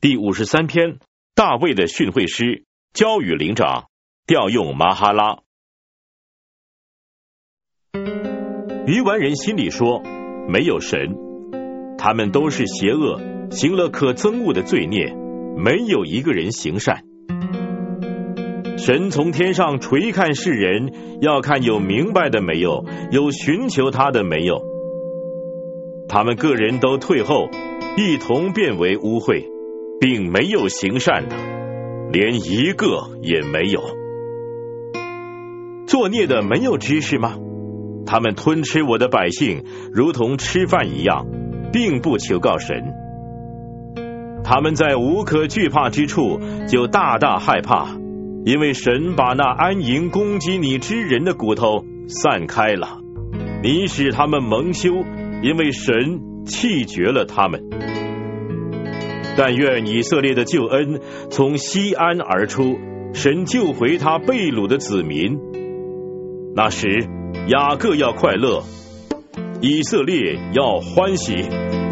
第53篇，大卫的训诲诗，交与灵长，调用玛哈拉。愚顽人心里说，没有神，他们都是邪恶，行了可憎恶的罪孽，没有一个人行善。神从天上垂看世人，要看有明白的没有，有寻求他的没有。他们个人都退后，一同变为污秽，并没有行善的，连一个也没有。作孽的没有知识吗？他们吞吃我的百姓，如同吃饭一样，并不求告神。他们在无可惧怕之处，就大大害怕，因为神把那安营攻击你之人的骨头散开了。你使他们蒙羞，因为神弃绝了他们。但愿以色列的救恩从西安而出，神救回他被掳的子民。那时雅各要快乐，以色列要欢喜。